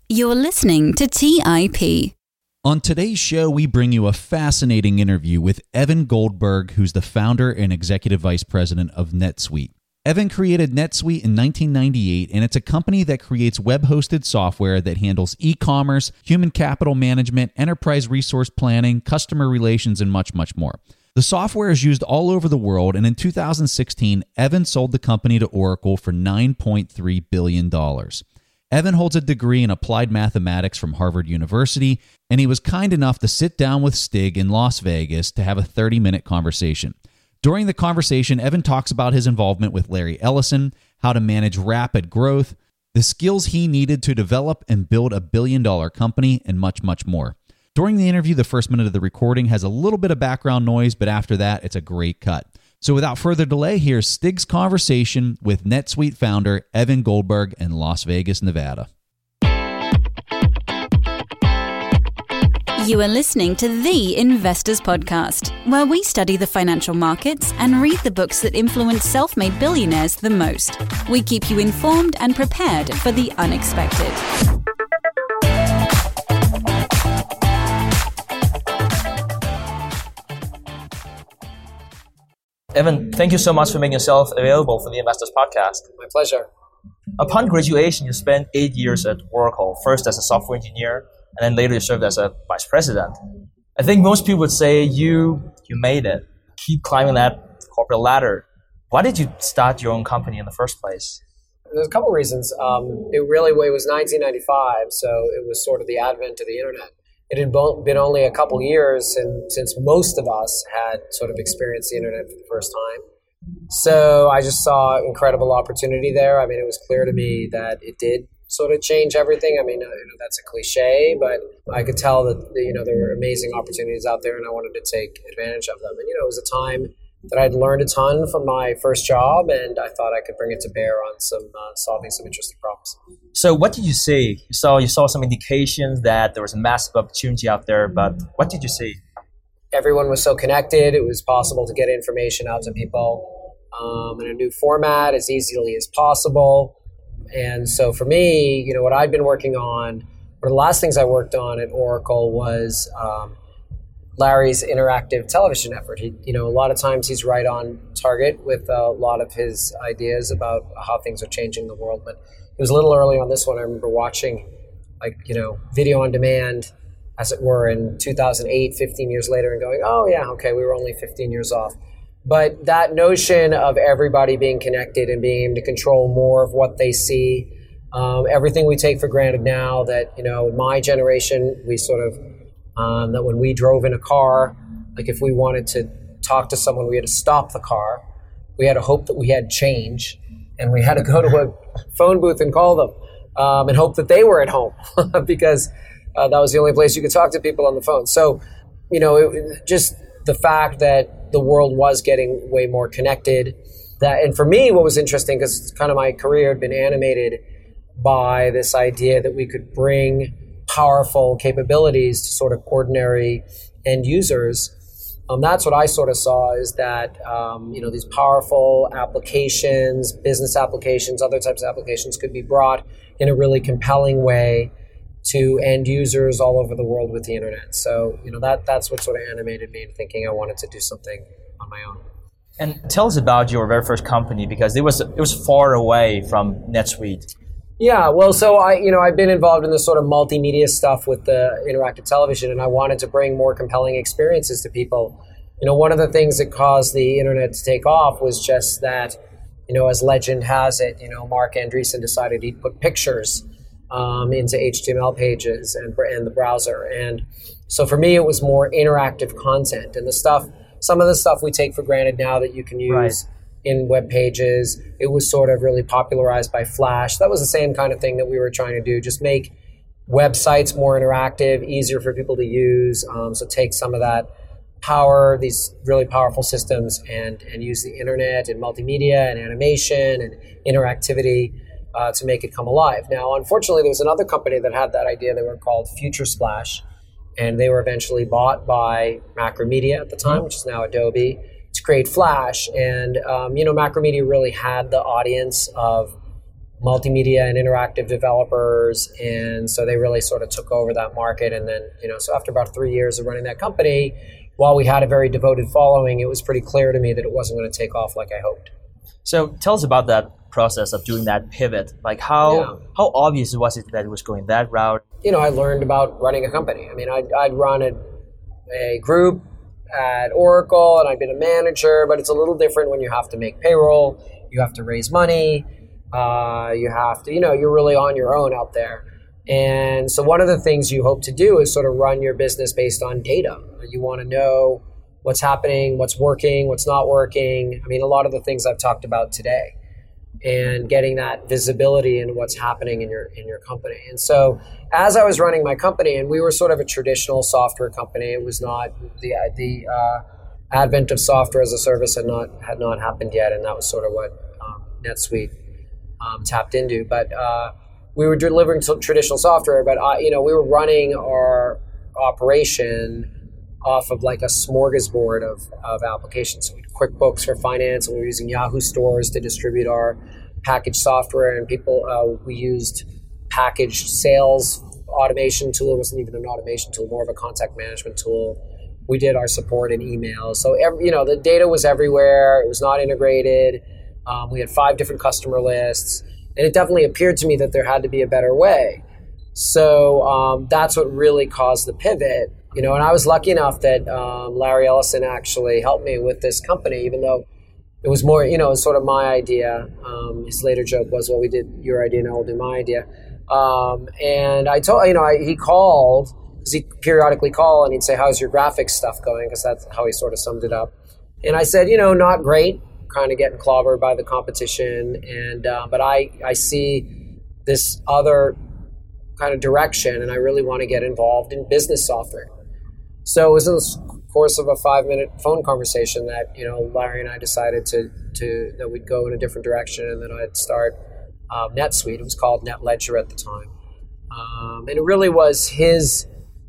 You're listening to TIP. On today's show, we bring you a fascinating interview with Evan Goldberg, who's the founder and executive vice president of NetSuite. Evan created NetSuite in 1998, and it's a company that creates web-hosted software that handles e-commerce, human capital management, enterprise resource planning, customer relations, and much, much more. The software is used all over the world, and in 2016, Evan sold the company to Oracle for $9.3 billion. Evan holds a degree in applied mathematics from Harvard University, and he was kind enough to sit down with Stig in Las Vegas to have a 30-minute conversation. During the conversation, Evan talks about his involvement with Larry Ellison, how to manage rapid growth, the skills he needed to develop and build a billion-dollar company, and much, much more. During the interview, the first minute of the recording has a little bit of background noise, but after that, it's a great cut. So without further delay, here's Stig's conversation with NetSuite founder Evan Goldberg in Las Vegas, Nevada. You are listening to The Investors Podcast, where we study the financial markets and read the books that influence self-made billionaires the most. We keep you informed and prepared for the unexpected. Evan, thank you so much for making yourself available for the Investors Podcast. My pleasure. Upon graduation, you spent 8 years at Oracle, first as a software engineer, and then later you served as a vice president. I think most people would say you made it. Keep climbing that corporate ladder. Why did you start your own company in the first place? There's a couple reasons. It was 1995, so it was sort of the advent of the internet. It had been only a couple years since most of us had sort of experienced the internet for the first time. So I just saw incredible opportunity there. I mean, it was clear to me that it did sort of change everything. I mean, that's a cliche, but I could tell that there were amazing opportunities out there, and I wanted to take advantage of them. And it was a time that I'd learned a ton from my first job, and I thought I could bring it to bear on solving some interesting problems. So what did you see? You saw some indications that there was a massive opportunity out there, but what did you see? Everyone was so connected. It was possible to get information out to people in a new format as easily as possible. And so for me, what I'd been working on, one of the last things I worked on at Oracle was Larry's interactive television effort. A lot of times he's right on target with a lot of his ideas about how things are changing the world. But it was a little early on this one. I remember watching video on demand, as it were, in 2008, 15 years later, and going, oh yeah, okay, we were only 15 years off. But that notion of everybody being connected and being able to control more of what they see, everything we take for granted now, that, in my generation, we sort of, that when we drove in a car, like if we wanted to talk to someone, we had to stop the car. We had to hope that we had change, and we had to go to a phone booth and call them and hope that they were at home because that was the only place you could talk to people on the phone. So, just the fact that the world was getting way more connected. And for me, what was interesting, because kind of my career had been animated by this idea that we could bring powerful capabilities to sort of ordinary end users. That's what I sort of saw, is that these powerful applications, business applications, other types of applications could be brought in a really compelling way to end users all over the world with the internet. So, that's what sort of animated me in thinking I wanted to do something on my own. And tell us about your very first company, because it was far away from NetSuite. Yeah, well, so I've been involved in this sort of multimedia stuff with the interactive television, and I wanted to bring more compelling experiences to people. One of the things that caused the internet to take off was just that, as legend has it, Mark Andreessen decided he'd put pictures into HTML pages and the browser. And so for me, it was more interactive content, and some of the stuff we take for granted now that you can use in web pages. It was sort of really popularized by Flash. That was the same kind of thing that we were trying to do, just make websites more interactive, easier for people to use. So take some of that power, these really powerful systems, and use the internet and multimedia and animation and interactivity to make it come alive. Now, unfortunately, there was another company that had that idea. They were called FutureSplash, and they were eventually bought by Macromedia at the time, which is now Adobe, to create Flash. And, Macromedia really had the audience of multimedia and interactive developers. And so they really sort of took over that market. And then, so after about 3 years of running that company, while we had a very devoted following, it was pretty clear to me that it wasn't going to take off like I hoped. So tell us about that process of doing that pivot. Like how obvious was it that it was going that route? I learned about running a company. I mean, I'd run a group at Oracle and I'd been a manager, but it's a little different when you have to make payroll, you have to raise money, you have to, you're really on your own out there. And so one of the things you hope to do is sort of run your business based on data. You want to know what's happening, what's working, what's not working. I mean, a lot of the things I've talked about today, and getting that visibility into what's happening in your company. And so as I was running my company, and we were sort of a traditional software company, it was not the advent of software as a service had not happened yet, and that was sort of what NetSuite tapped into. But we were delivering traditional software, but we were running our operation off of like a smorgasbord of applications. So we had QuickBooks for finance, and we were using Yahoo stores to distribute our packaged software, and we used packaged sales automation tool. It wasn't even an automation tool, more of a contact management tool. We did our support in email. So the data was everywhere. It was not integrated. We had 5 different customer lists. And it definitely appeared to me that there had to be a better way. So that's what really caused the pivot. And I was lucky enough that Larry Ellison actually helped me with this company, even though it was more, it was sort of my idea. His later joke was, well, we did your idea, now we'll do my idea. And I told, he called, because he'd periodically call and he'd say, how's your graphics stuff going? Because that's how he sort of summed it up. And I said, not great. Kind of getting clobbered by the competition, and but I see this other kind of direction, and I really want to get involved in business software. So it was in the course of a 5-minute phone conversation that Larry and I decided that we'd go in a different direction, and that I'd start NetSuite. It was called NetLedger at the time, and it really was his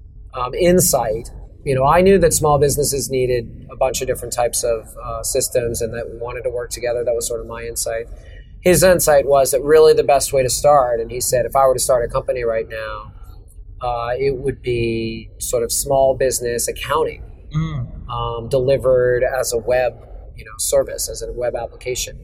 insight. I knew that small businesses needed a bunch of different types of systems, and that we wanted to work together. That was sort of my insight. His insight was that really the best way to start, and he said, if I were to start a company right now, it would be sort of small business accounting delivered as a web service, as a web application.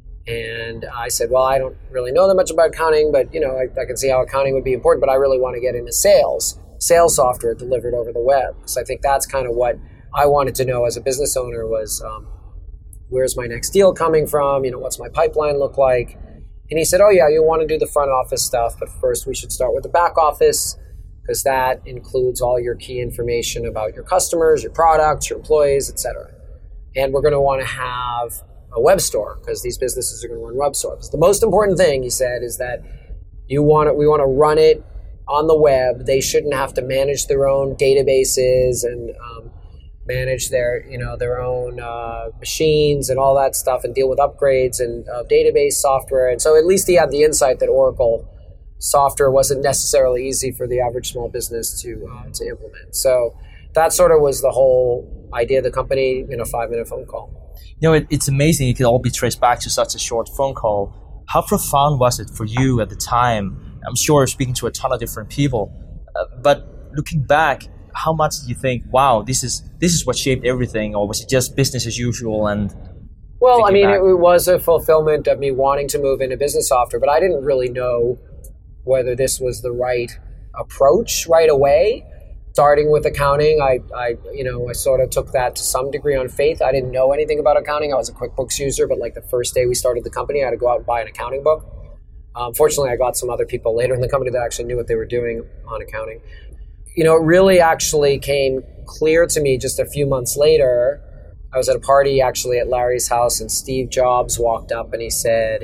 And I said, well, I don't really know that much about accounting, but I can see how accounting would be important, but I really want to get into sales software delivered over the web. So I think that's kind of what I wanted to know as a business owner was, where's my next deal coming from? What's my pipeline look like? And he said, oh yeah, you want to do the front office stuff, but first we should start with the back office, because that includes all your key information about your customers, your products, your employees, etc. And we're going to want to have a web store, because these businesses are going to run web stores. The most important thing, he said, is that we want to run it on the web. They shouldn't have to manage their own databases and manage their own machines and all that stuff, and deal with upgrades and database software. And so at least he had the insight that Oracle software wasn't necessarily easy for the average small business to implement. So that sort of was the whole idea of the company in a 5-minute phone call. It's amazing it could all be traced back to such a short phone call. How profound was it for you at the time? I'm sure speaking to a ton of different people, but looking back, how much do you think, wow, this is what shaped everything, or was it just business as usual? And well, I mean, it was a fulfillment of me wanting to move into business software, but I didn't really know whether this was the right approach right away. Starting with accounting, I sort of took that to some degree on faith. I didn't know anything about accounting. I was a QuickBooks user, but like the first day we started the company, I had to go out and buy an accounting book. Fortunately, I got some other people later in the company that actually knew what they were doing on accounting. It really actually came clear to me just a few months later. I was at a party actually at Larry's house, and Steve Jobs walked up and he said,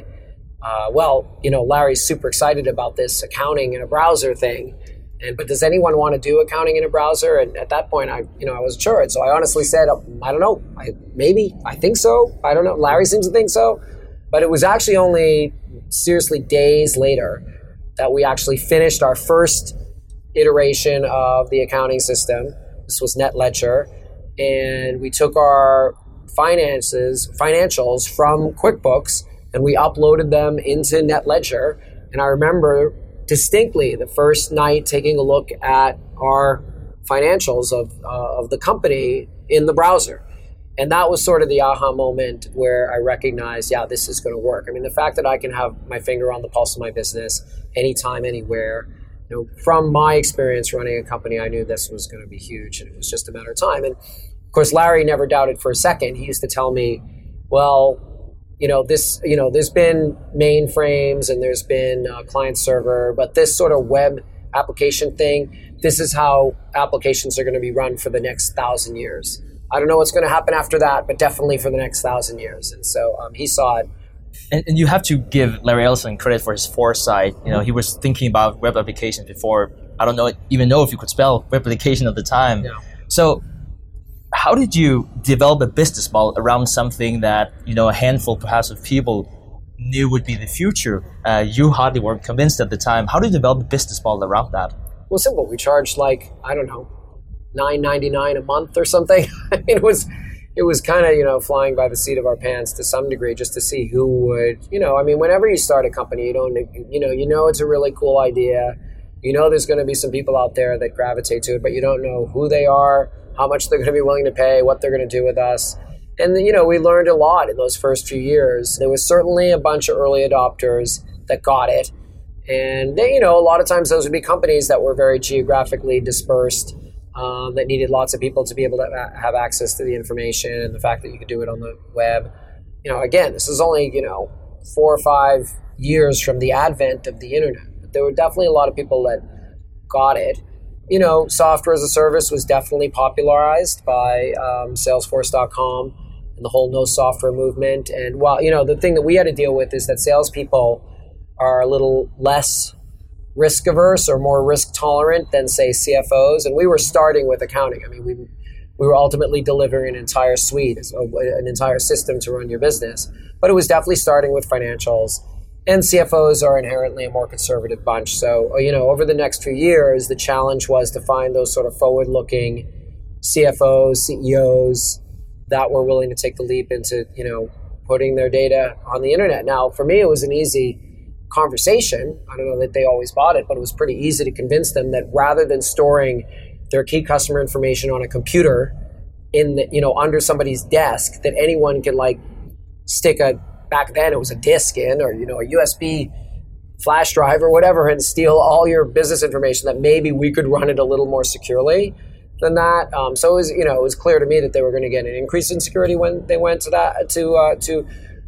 Larry's super excited about this accounting in a browser thing. But does anyone want to do accounting in a browser? And at that point, I wasn't sure. So I honestly said, I don't know. I think so. I don't know. Larry seems to think so. But it was actually only seriously days later that we actually finished our first iteration of the accounting system. This was NetLedger. And we took our financials from QuickBooks and we uploaded them into NetLedger. And I remember distinctly the first night taking a look at our financials of the company in the browser. And that was sort of the aha moment where I recognized, yeah, this is going to work. I mean, the fact that I can have my finger on the pulse of my business anytime, anywhere, from my experience running a company, I knew this was going to be huge, and it was just a matter of time. And of course, Larry never doubted for a second. He used to tell me, well, there's been mainframes and there's been client server, but this sort of web application thing, this is how applications are going to be run for the next 1,000 years. I don't know what's going to happen after that, but definitely for the next 1,000 years. And so he saw it. And you have to give Larry Ellison credit for his foresight. He was thinking about web applications before. I don't even know if you could spell web application at the time. Yeah. So how did you develop a business model around something that, a handful perhaps of people knew would be the future? You hardly were convinced at the time. How did you develop a business model around that? Well, simple. We charged $9.99 a month or something. I mean, it was kind of, flying by the seat of our pants to some degree, just to see who would, whenever you start a company, it's a really cool idea. There's going to be some people out there that gravitate to it, but you don't know who they are, how much they're going to be willing to pay, what they're going to do with us. And, we learned a lot in those first few years. There was certainly a bunch of early adopters that got it. And they, a lot of times those would be companies that were very geographically dispersed, that needed lots of people to be able to have access to the information, and the fact that you could do it on the web. Again, this is only, 4 or 5 years from the advent of the internet. But there were definitely a lot of people that got it. Software as a service was definitely popularized by Salesforce.com and the whole no software movement. And while, the thing that we had to deal with is that salespeople are a little less risk averse or more risk tolerant than, say, CFOs. And we were starting with accounting. I mean, we were ultimately delivering an entire suite, an entire system to run your business. But it was definitely starting with financials. And CFOs are inherently a more conservative bunch. So, over the next few years, the challenge was to find those sort of forward-looking CFOs, CEOs that were willing to take the leap into, putting their data on the internet. Now, for me, it was an easy conversation. I don't know that they always bought it, but it was pretty easy to convince them that rather than storing their key customer information on a computer in the, under somebody's desk, that anyone can stick back then it was a disk in, or a USB flash drive or whatever, and steal all your business information, that maybe we could run it a little more securely than that. So it was, it was clear to me that they were going to get an increase in security when they went to that, to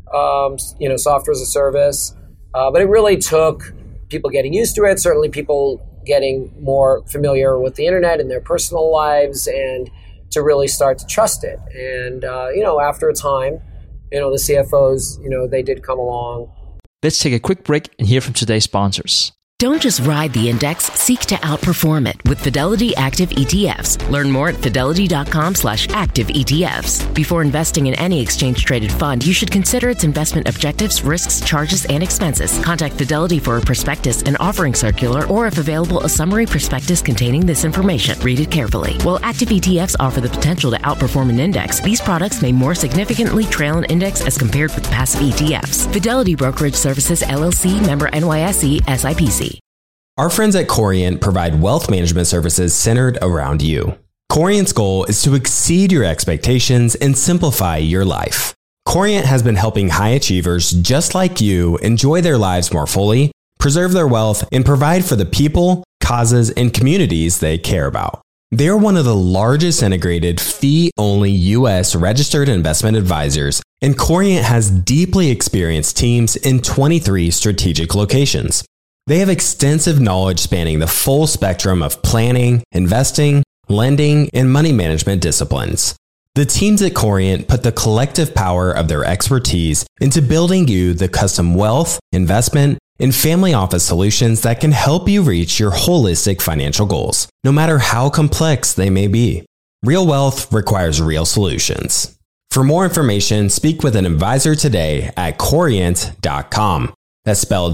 software as a service. But it really took people getting used to it, certainly people getting more familiar with the internet in their personal lives, and to really start to trust it. And, after a time, the CFOs, they did come along. Let's take a quick break and hear from today's sponsors. Don't just ride the index, seek to outperform it with Fidelity Active ETFs. Learn more at fidelity.com/active ETFs. Before investing in any exchange-traded fund, you should consider its investment objectives, risks, charges, and expenses. Contact Fidelity for a prospectus, an offering circular, or if available, a summary prospectus containing this information. Read it carefully. While active ETFs offer the potential to outperform an index, these products may more significantly trail an index as compared with passive ETFs. Fidelity Brokerage Services, LLC, member NYSE, SIPC. Our friends at Corient provide wealth management services centered around you. Corient's goal is to exceed your expectations and simplify your life. Corient has been helping high achievers just like you enjoy their lives more fully, preserve their wealth, and provide for the people, causes, and communities they care about. They are one of the largest integrated fee-only U.S. registered investment advisors, and Corient has deeply experienced teams in 23 strategic locations. They have extensive knowledge spanning the full spectrum of planning, investing, lending, and money management disciplines. The teams at Corient put the collective power of their expertise into building you the custom wealth, investment, and family office solutions that can help you reach your holistic financial goals, no matter how complex they may be. Real wealth requires real solutions. For more information, speak with an advisor today at Corient.com. That's spelled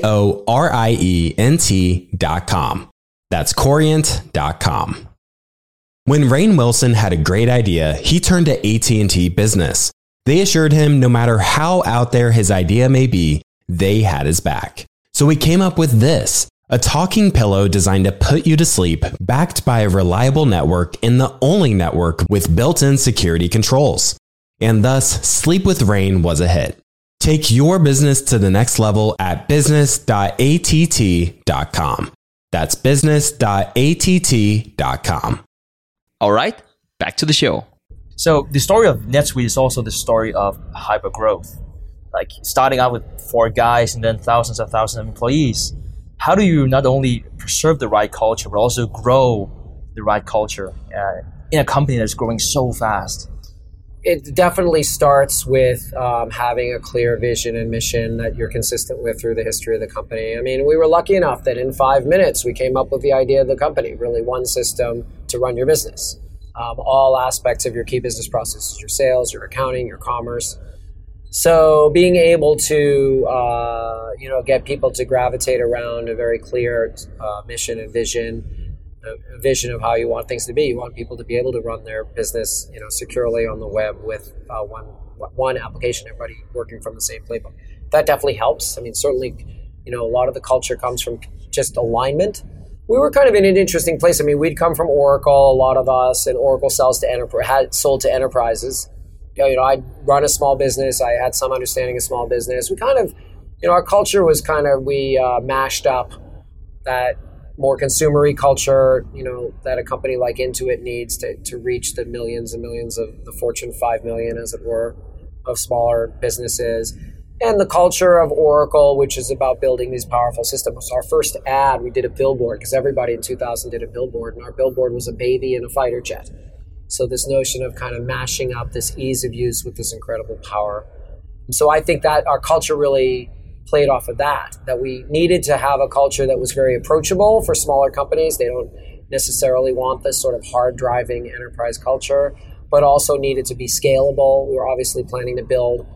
Corient.com. That's Corient.com. When Rainn Wilson had a great idea, he turned to AT&T Business. They assured him no matter how out there his idea may be, they had his back. So he came up with this, a talking pillow designed to put you to sleep, backed by a reliable network and the only network with built-in security controls. And thus, Sleep with Rain was a hit. Take your business to the next level at business.att.com. That's business.att.com. All right, back to the show. So the story of NetSuite is also the story of hypergrowth. Like starting out with 4 guys and then thousands of employees. How do you not only preserve the right culture, but also grow the right culture in a company that's growing so fast? It definitely starts with having a clear vision and mission that you're consistent with through the history of the company. I mean, we were lucky enough that in 5 minutes we came up with the idea of the company, really one system to run your business. All aspects of your key business processes, your sales, your accounting, your commerce. So being able to get people to gravitate around a very clear mission and vision, a vision of how you want things to be. You want people to be able to run their business, securely on the web with one application, everybody working from the same playbook. That definitely helps. I mean, certainly, a lot of the culture comes from just alignment. We were kind of in an interesting place. I mean, we'd come from Oracle, a lot of us, and Oracle sold to enterprises. I'd run a small business. I had some understanding of small business. We kind of, our culture was we mashed up that more consumery culture, that a company like Intuit needs to reach the millions and millions of the Fortune 5 million, as it were, of smaller businesses. And the culture of Oracle, which is about building these powerful systems. Our first ad, we did a billboard, because everybody in 2000 did a billboard, and our billboard was a baby in a fighter jet. So this notion of kind of mashing up this ease of use with this incredible power. And so I think that our culture really played off of that we needed to have a culture that was very approachable for smaller companies. They don't necessarily want this sort of hard driving enterprise culture, but also needed to be scalable. We were obviously planning to build,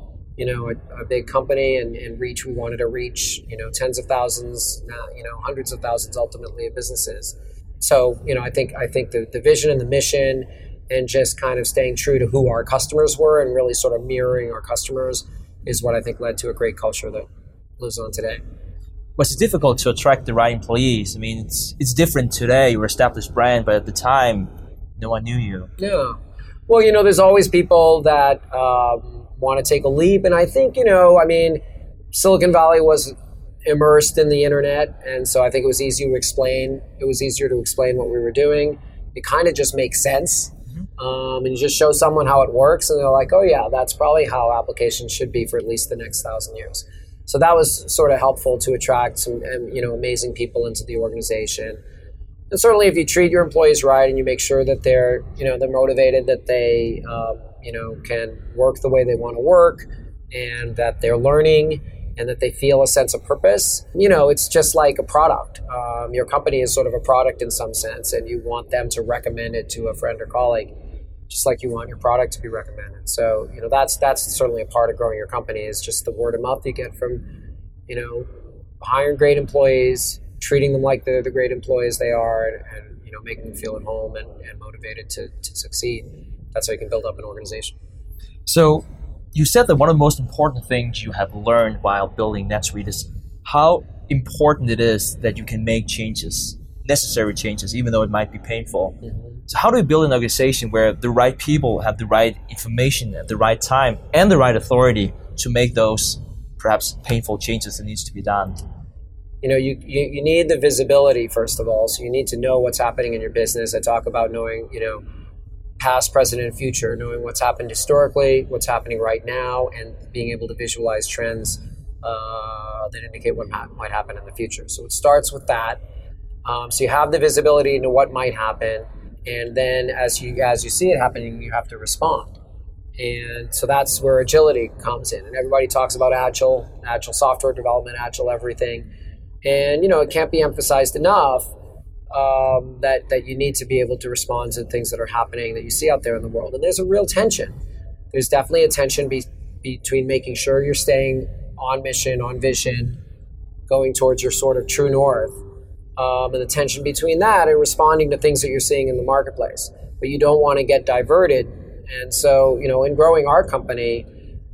a big company and reach. We wanted to reach, tens of thousands, hundreds of thousands ultimately of businesses. So, I think the vision and the mission and just kind of staying true to who our customers were and really sort of mirroring our customers is what I think led to a great culture that lives on today. But it's difficult to attract the right employees. I mean, it's different today. You're an established brand, but at the time, no one knew you. Yeah. Well, there's always people that want to take a leap. And I think, Silicon Valley was immersed in the internet. And so I think it was easier to explain. It was easier to explain what we were doing. It kind of just makes sense. And you just show someone how it works, and they're like, oh yeah, that's probably how applications should be for at least the next 1,000 years. So that was sort of helpful to attract some, amazing people into the organization. And certainly if you treat your employees right and you make sure that they're motivated, that they, can work the way they want to work, and that they're learning, and that they feel a sense of purpose, it's just like a product. Your company is sort of a product in some sense, and you want them to recommend it to a friend or colleague, just like you want your product to be recommended. So, that's certainly a part of growing your company, is just the word of mouth you get from, hiring great employees, treating them like they're the great employees they are, and making them feel at home and motivated to succeed. That's how you can build up an organization. So you said that one of the most important things you have learned while building NetSuite is how important it is that you can make changes, necessary changes, even though it might be painful. Mm-hmm. So how do you build an organization where the right people have the right information at the right time and the right authority to make those perhaps painful changes that needs to be done? You need the visibility, first of all. So you need to know what's happening in your business. I talk about knowing, past, present, and future, knowing what's happened historically, what's happening right now, and being able to visualize trends that indicate what might happen in the future. So it starts with that. So you have the visibility into what might happen, and then as you see it happening, you have to respond. And so that's where agility comes in. And everybody talks about agile software development, agile everything. And, it can't be emphasized enough that you need to be able to respond to things that are happening that you see out there in the world. And there's a real tension. There's definitely a tension between making sure you're staying on mission, on vision, going towards your sort of true north, and the tension between that and responding to things that you're seeing in the marketplace. But you don't want to get diverted. And so, in growing our company,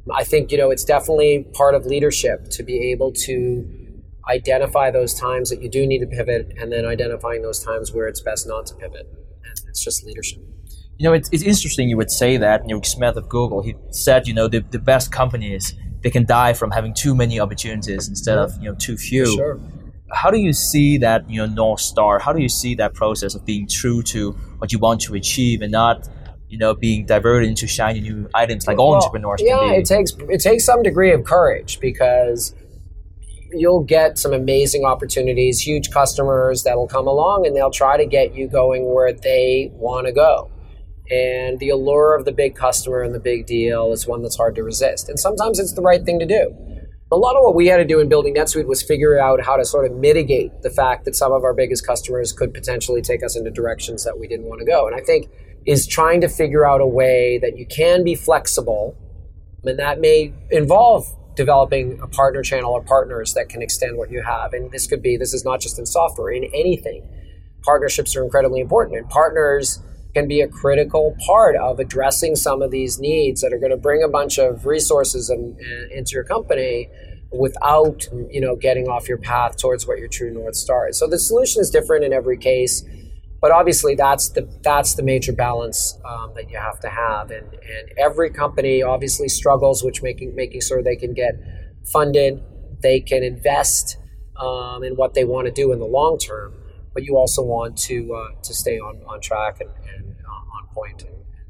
I think, it's definitely part of leadership to be able to identify those times that you do need to pivot, and then identifying those times where it's best not to pivot. And it's just leadership. It's interesting you would say that. Rick Smith of Google, he said, the best companies, they can die from having too many opportunities instead of, too few. Sure. How do you see that, North Star? How do you see that process of being true to what you want to achieve and not, being diverted into shiny new items like all entrepreneurs can be? It takes some degree of courage, because you'll get some amazing opportunities, huge customers that'll come along and they'll try to get you going where they want to go. And the allure of the big customer and the big deal is one that's hard to resist. And sometimes it's the right thing to do. A lot of what we had to do in building NetSuite was figure out how to sort of mitigate the fact that some of our biggest customers could potentially take us into directions that we didn't want to go. And I think is trying to figure out a way that you can be flexible, and that may involve developing a partner channel or partners that can extend what you have. And this is not just in software, in anything. Partnerships are incredibly important, and partners can be a critical part of addressing some of these needs that are going to bring a bunch of resources into your company without, getting off your path towards what your true North Star is. So the solution is different in every case, but obviously that's the major balance that you have to have. And every company obviously struggles with making sure they can get funded, they can invest in what they want to do in the long term, but you also want to stay on track and on point.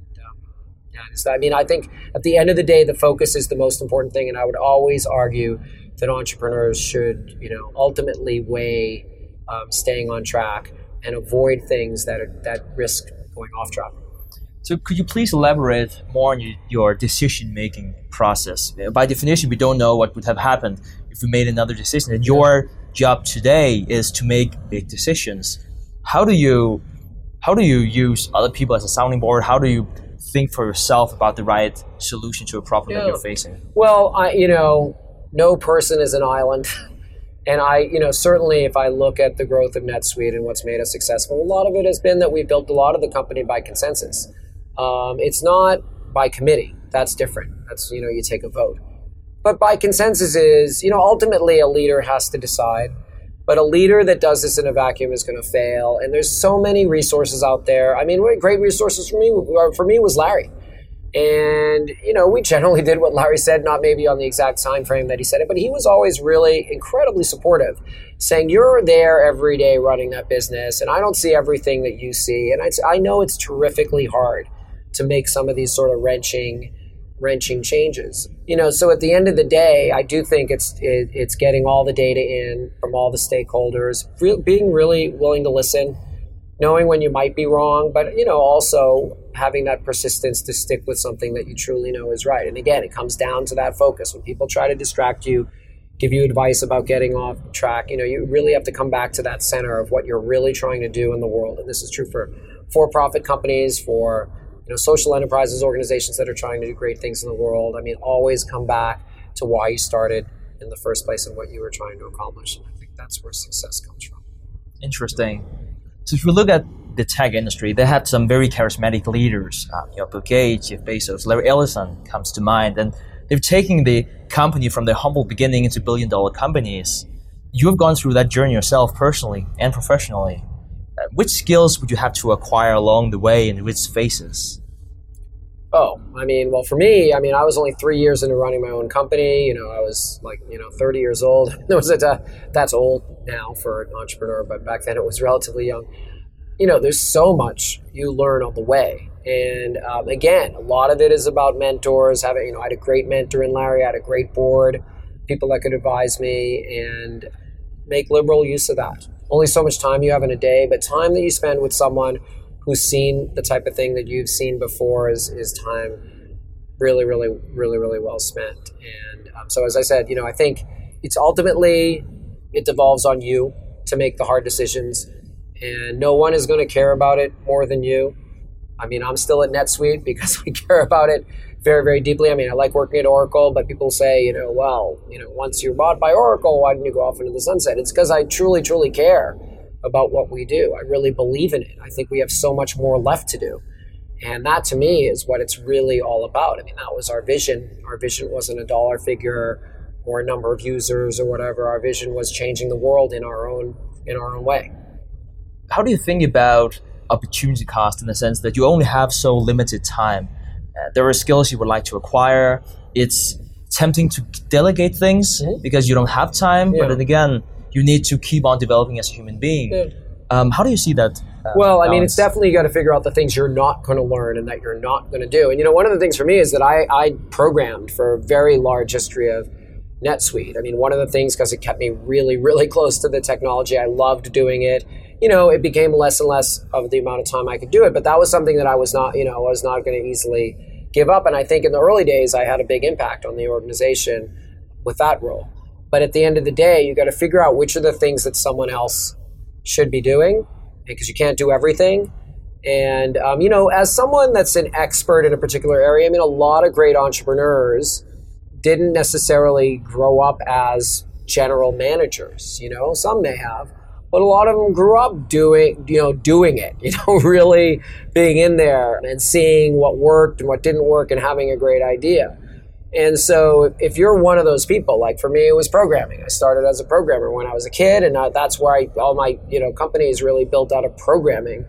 I think at the end of the day, the focus is the most important thing, and I would always argue that entrepreneurs should, ultimately weigh staying on track and avoid things that risk going off track. So could you please elaborate more on your decision-making process? By definition, we don't know what would have happened if we made another decision. And your job today is to make big decisions. How do you use other people as a sounding board? How do you think for yourself about the right solution to a problem that you're facing? Well, no person is an island. And certainly if I look at the growth of NetSuite and what's made us successful, a lot of it has been that we built a lot of the company by consensus. It's not by committee. That's different. That's, you take a vote. But by consensus is, ultimately a leader has to decide. But a leader that does this in a vacuum is going to fail. And there's so many resources out there. Great resources for me was Larry. And, we generally did what Larry said, not maybe on the exact time frame that he said it, but he was always really incredibly supportive, saying, you're there every day running that business, and I don't see everything that you see. And I know it's terrifically hard to make some of these sort of wrenching changes. So at the end of the day, I do think it's getting all the data in from all the stakeholders, being really willing to listen, knowing when you might be wrong, but also having that persistence to stick with something that you truly know is right. And again, it comes down to that focus. When people try to distract you, give you advice about getting off track, you really have to come back to that center of what you're really trying to do in the world. And this is true for for-profit companies, for social enterprises, organizations that are trying to do great things in the world. Always come back to why you started in the first place and what you were trying to accomplish. And I think that's where success comes from. Interesting. So if we look at the tech industry, they had some very charismatic leaders. Bill Gates, Jeff Bezos, Larry Ellison comes to mind. And they've taken the company from their humble beginning into billion-dollar companies. You have gone through that journey yourself personally and professionally. Which skills would you have to acquire along the way, and which phases? Well, for me, I was only 3 years into running my own company. I was 30 years old. That's old now for an entrepreneur, but back then it was relatively young. There's so much you learn on the way. And again, a lot of it is about mentors. I had a great mentor in Larry. I had a great board, people that could advise me, and make liberal use of that. Only so much time you have in a day, but time that you spend with someone who's seen the type of thing that you've seen before is time really, really, really, really well spent. And so as I said, I think it's ultimately, it devolves on you to make the hard decisions, and no one is going to care about it more than you. I'm still at NetSuite because we care about it very, very deeply. I like working at Oracle, but people say, once you're bought by Oracle, why didn't you go off into the sunset? It's because I truly, truly care about what we do. I really believe in it. I think we have so much more left to do. And that to me is what it's really all about. I mean, that was our vision. Our vision wasn't a dollar figure or a number of users or whatever. Our vision was changing the world in our own way. How do you think about opportunity cost in the sense that you only have so limited time? There are skills you would like to acquire. It's tempting to delegate things because you don't have time. But then again, you need to keep on developing as a human being. How do you see that? Well, I mean, it's definitely you got to figure out the things you're not going to learn and that you're not going to do. And, one of the things for me is that I programmed for a very large history of NetSuite. I mean, one of the things, because it kept me really, really close to the technology, I loved doing it. It became less and less of the amount of time I could do it. But that was something that I was not going to easily give up. And I think in the early days, I had a big impact on the organization with that role. But at the end of the day, you got to figure out which are the things that someone else should be doing, because you can't do everything. And, as someone that's an expert in a particular area, I mean, a lot of great entrepreneurs didn't necessarily grow up as general managers. Some may have, but a lot of them grew up doing it, really being in there and seeing what worked and what didn't work and having a great idea. And so if you're one of those people, like for me, it was programming. I started as a programmer when I was a kid, and that's where all my company is really built out of programming.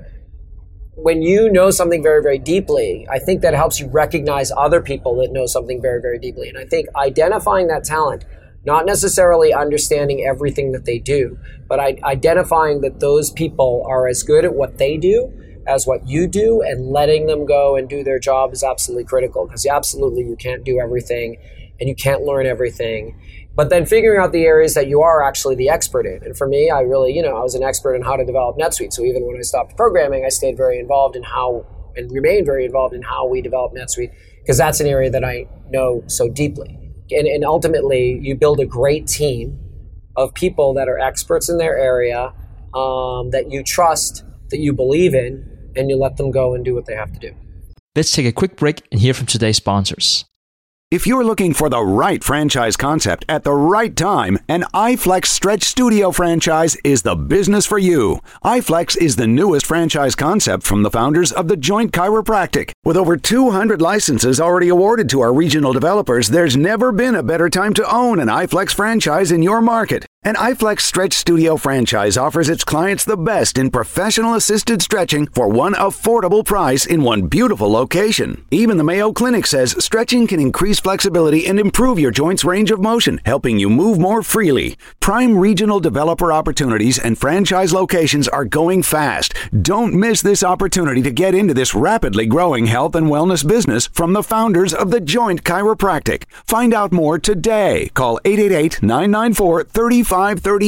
When you know something very, very deeply, I think that helps you recognize other people that know something very, very deeply. And I think identifying that talent, not necessarily understanding everything that they do, but identifying that those people are as good at what they do as what you do, and letting them go and do their job is absolutely critical, because you can't do everything and you can't learn everything. But then figuring out the areas that you are actually the expert in. And for me, I really, I was an expert in how to develop NetSuite. So even when I stopped programming, I stayed very involved in and remain very involved in how we develop NetSuite, because that's an area that I know so deeply. And ultimately, you build a great team of people that are experts in their area, that you trust, that you believe in, and you let them go and do what they have to do. Let's take a quick break and hear from today's sponsors. If you're looking for the right franchise concept at the right time, an iFlex Stretch Studio franchise is the business for you. iFlex is the newest franchise concept from the founders of The Joint Chiropractic. With over 200 licenses already awarded to our regional developers, there's never been a better time to own an iFlex franchise in your market. An iFlex Stretch Studio franchise offers its clients the best in professional assisted stretching for one affordable price in one beautiful location. Even the Mayo Clinic says stretching can increase flexibility and improve your joints' range of motion, helping you move more freely. Prime regional developer opportunities and franchise locations are going fast. Don't miss this opportunity to get into this rapidly growing health and wellness business from the founders of The Joint Chiropractic. Find out more today. Call 888-994-3539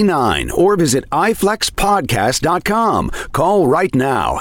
or visit iflexpodcast.com. Call right now,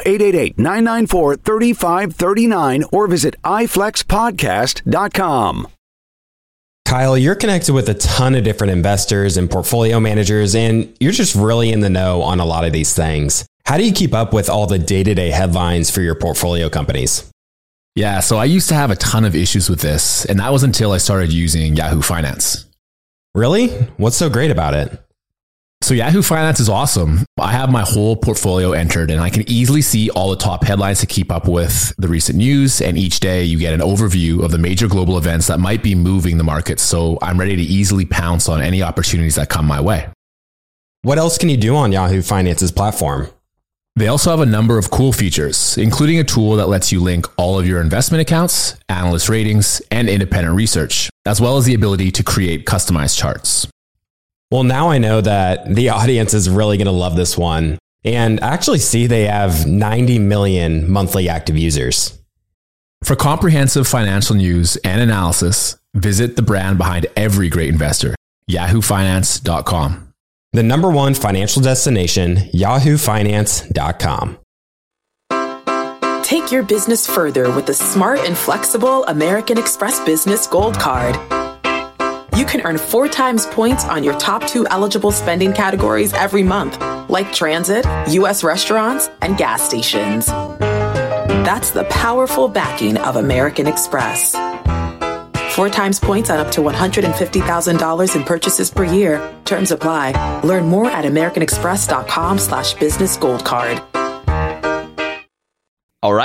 888-994-3539 or visit iflexpodcast.com. Kyle, you're connected with a ton of different investors and portfolio managers, and you're just really in the know on a lot of these things. How do you keep up with all the day-to-day headlines for your portfolio companies? Yeah, so I used to have a ton of issues with this, and that was until I started using Yahoo Finance. Really? What's so great about it? So Yahoo Finance is awesome. I have my whole portfolio entered, and I can easily see all the top headlines to keep up with the recent news. And each day you get an overview of the major global events that might be moving the market. So I'm ready to easily pounce on any opportunities that come my way. What else can you do on Yahoo Finance's platform? They also have a number of cool features, including a tool that lets you link all of your investment accounts, analyst ratings, and independent research, as well as the ability to create customized charts. Well, now I know that the audience is really going to love this one. And I actually see they have 90 million monthly active users. For comprehensive financial news and analysis, visit the brand behind every great investor, yahoofinance.com. The number one financial destination, yahoofinance.com. Take your business further with the smart and flexible American Express Business Gold Card. You can earn 4 times points on your top 2 eligible spending categories every month, like transit, U.S. restaurants, and gas stations. That's the powerful backing of American Express. 4 times points on up to $150,000 in purchases per year. Terms apply. Learn more at americanexpress.com/businessgoldcard. All right,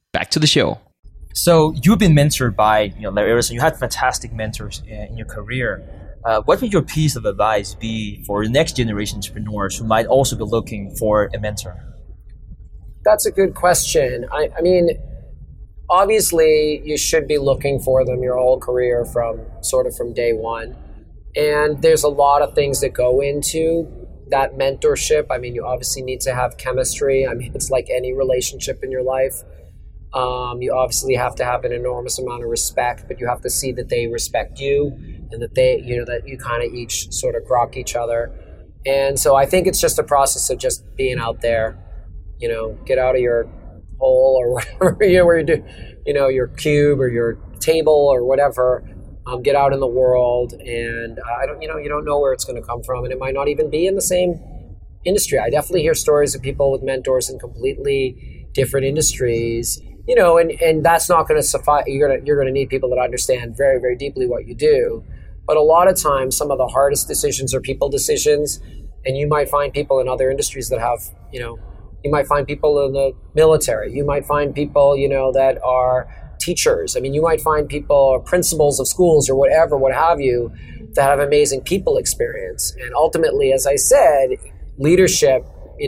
back to the show. So you've been mentored by Larry Ellison. You had fantastic mentors in your career. What would your piece of advice be for the next generation entrepreneurs who might also be looking for a mentor? That's a good question. I mean, obviously, you should be looking for them your whole career from day one. And there's a lot of things that go into that mentorship. I mean, you obviously need to have chemistry. I mean, it's like any relationship in your life. You obviously have to have an enormous amount of respect, but you have to see that they respect you and that that you kind of each sort of grok each other. And so I think it's just a process of just being out there, get out of your hole or whatever, where you do, your cube or your table or whatever. Get out in the world, and you don't know where it's going to come from, and it might not even be in the same industry. I definitely hear stories of people with mentors in completely different industries, and that's not going to suffice. You're going to need people that understand very, very deeply what you do. But a lot of times, some of the hardest decisions are people decisions, and you might find people in other industries that have, you might find people in the military. You might find people, that are teachers. I mean, you might find people or principals of schools or whatever, what have you, that have amazing people experience. And ultimately, as I said, leadership,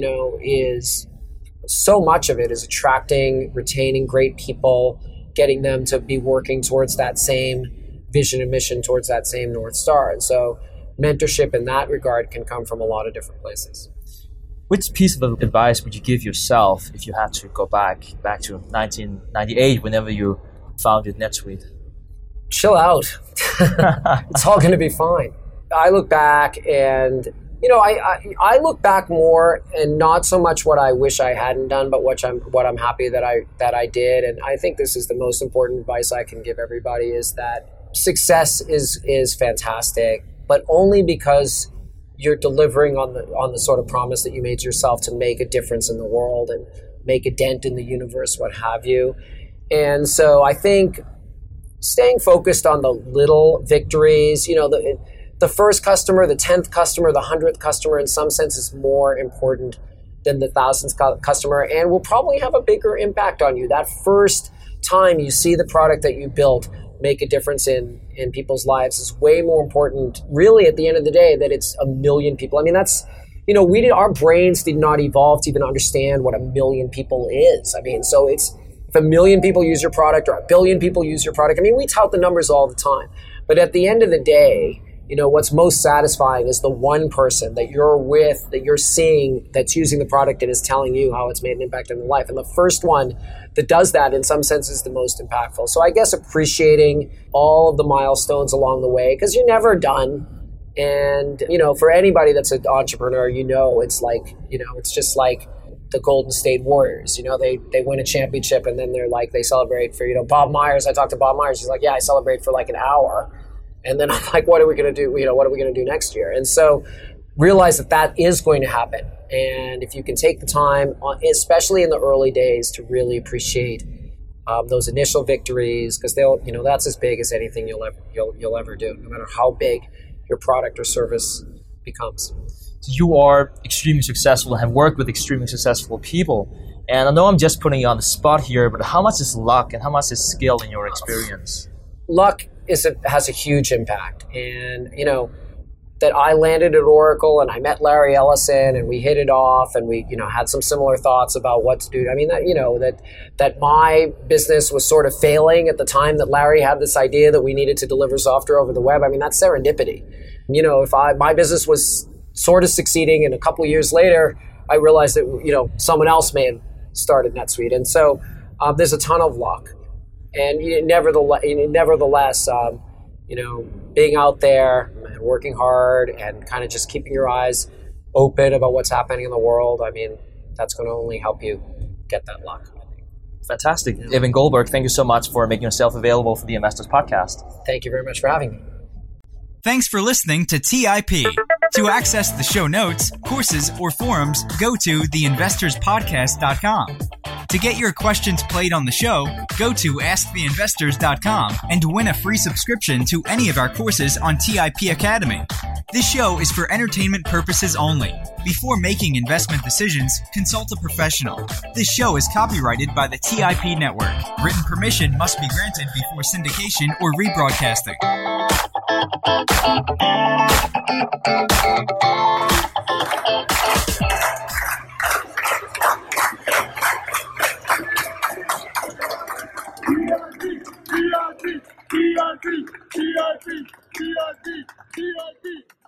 is so much of it is attracting, retaining great people, getting them to be working towards that same vision and mission, towards that same North Star. And so mentorship in that regard can come from a lot of different places. Which piece of advice would you give yourself if you had to go back to 1998, whenever you founded NetSuite? Chill out. It's all going to be fine. I look back and, I look back more and not so much what I wish I hadn't done, but what I'm happy that I did. And I think this is the most important advice I can give everybody, is that success is fantastic, but only because you're delivering on the sort of promise that you made to yourself to make a difference in the world and make a dent in the universe, what have you. And so I think staying focused on the little victories, the first customer, the 10th customer, the 100th customer, in some sense is more important than the 1000th customer, and will probably have a bigger impact on you. That first time you see the product that you built make a difference in people's lives is way more important, really, at the end of the day, that it's 1 million people. I mean, that's, our brains did not evolve to even understand what 1 million people is. I mean, so it's, if 1 million people use your product or 1 billion people use your product, I mean, we tout the numbers all the time. But at the end of the day, what's most satisfying is the one person that you're with, that you're seeing, that's using the product and is telling you how it's made an impact in their life. And the first one that does that, in some sense, is the most impactful. So I guess appreciating all of the milestones along the way, because you're never done. And, for anybody that's an entrepreneur, it's like, it's just like the Golden State Warriors. They win a championship and then they celebrate for, Bob Myers. I talked to Bob Myers. He's like, yeah, I celebrate for like an hour. And then I'm like, what are we going to do? What are we going to do next year? And so realize that is going to happen. And if you can take the time, especially in the early days, to really appreciate those initial victories, because that's as big as anything you'll ever do, no matter how big your product or service becomes. So you are extremely successful and have worked with extremely successful people. And I know I'm just putting you on the spot here, but how much is luck and how much is skill in your experience? Luck has a huge impact. And, that I landed at Oracle and I met Larry Ellison and we hit it off and we, had some similar thoughts about what to do. I mean, that my business was sort of failing at the time that Larry had this idea that we needed to deliver software over the web. I mean, that's serendipity. If my business was sort of succeeding and a couple of years later, I realized that, someone else may have started NetSuite. And so there's a ton of luck. And nevertheless, being out there and working hard and kind of just keeping your eyes open about what's happening in the world, I mean, that's going to only help you get that luck. Fantastic. Yeah. Evan Goldberg, thank you so much for making yourself available for the Investors Podcast. Thank you very much for having me. Thanks for listening to TIP. To access the show notes, courses, or forums, go to theinvestorspodcast.com. To get your questions played on the show, go to asktheinvestors.com and win a free subscription to any of our courses on TIP Academy. This show is for entertainment purposes only. Before making investment decisions, consult a professional. This show is copyrighted by the TIP Network. Written permission must be granted before syndication or rebroadcasting. TIP.